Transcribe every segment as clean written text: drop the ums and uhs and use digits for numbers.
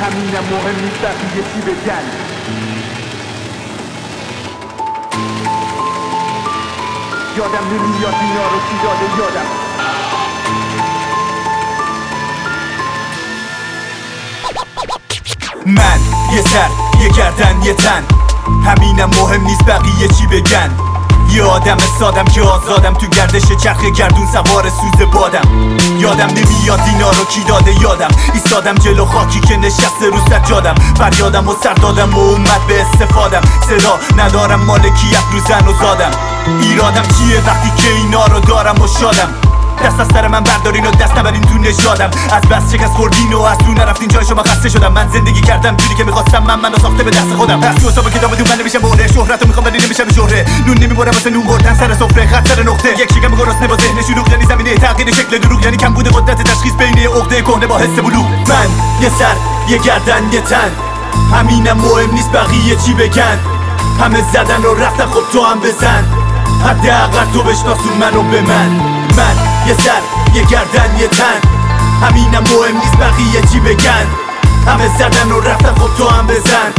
همینم مهم نیست بقیه چی بگن. یادم نمیاد اینا رو کی داده یادم. من یه سر یه گردن یه تن، همینم مهم نیست بقیه چی بگن. یه آدم سادم که آزادم، تو گردش چرخ گردون سوار سوز بادم. یادم نمیاد اینا رو کی داده یادم. ایستادم جلو خاکی که نشسته رو سجادم. فریادم و سر دادم و اومد به استفادم. صدا ندارم مالکیت رو زن و زادم. ایرادم چیه وقتی که اینا رو دارم و شادم. دست از سر من بردارین و دست نبرین تو نژادم. از بس شکست خوردین و از تو نرفتین جای شما خسته شدم. من زندگی کردم جوری که میخواستم، منو ساخته به دست خودم. پس تو حساب کتاب من نمیشم بوره، شهرتو میخوام ولی نمیشم شهره. نون نمیبرم واسه نون بردن سر سفره، خط سر نقطه. یک شکم گرسنه با ذهن شلوغ، یعنی زمینه تغییر شکل دروغ، یعنی کم بوده قدرت تشخیص بین عقده کهنه با حس بلوغ. من یه سر یه گردن یه تن، همینم مهم نیست بقیه چی بگن. همه زدن و رفتن، خب تو هم بزن. حداقل تو بشناسون منو به من. من یه سر یه گردن یه تن، همینم مهم نیست بقیه چی بگن. همه زدن و رفتن، خب تو هم بزن.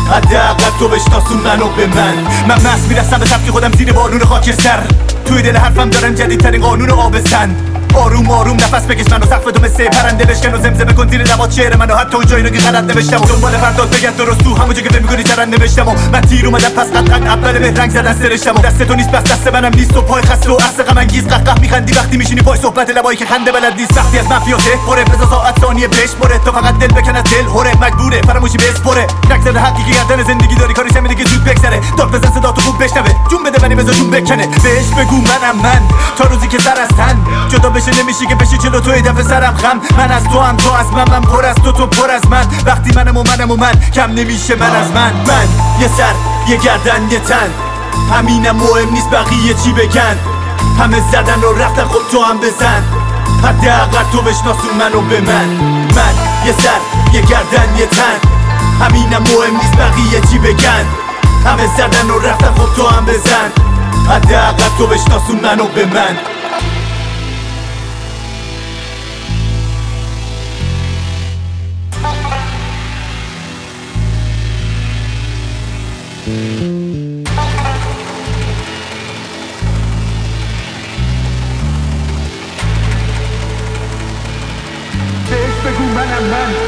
حداقل تو بشناسون منو به من مست میرسم به سبک خودم زیر بارون خاکستر. توی دل حرفم دارم جدیدترین قانون آبستن. آروم آروم نفس بکش منو سقف تو مثل پرنده بشکن و زمزمه کن زیر لبات شعر منو، حتی اون جایی رو که غلط نوشتم و دنبال فردات بگرد درست تو همون جا که فکر می‌کنی چرند نوشتم و من تیر اومدم پس قطعا اول به رنگ زدن سرشتم و دست تو نیست بس دست منم نیست و پای خسته و عصر غم انگیز قهقه میخندی وقتی میشینی پای صحبت لبایی که خنده بلد نیست. وقتی از مافیاته پره بزا ساعت ثانیه بشمره، تو فقط دل بکن از دل هره، مجبوره فراموشی بسپره. نگذره حقی که گردن زندگی داری، کارش همینه که زود بگذره. داد بزن صدا تو خوب بشنوه، جون بده ولی بزا جون بکنه. بهش بگو منم من، تا روزی که سر از تن جدا بشه نمیشه که بشه جلو تو دفعه سرم خم. من از تو هم تو از من پر از تو پر از من. وقتی منم و من کم نمیشه من از من. من یه سر یه گردن یه تن، همینم مهم نیست بقیه چی بگن. همه زدن و رفتن، خب تو هم بزن. حداقل تو بشناسون منو به من. من یه سر یه گردن یه تن، همینم مهم نیست بقیه چی بگن. همه زدن و رفتن، خب تو هم بزن. حداقل تو بشناسون منو به من. بهش بگو منم من.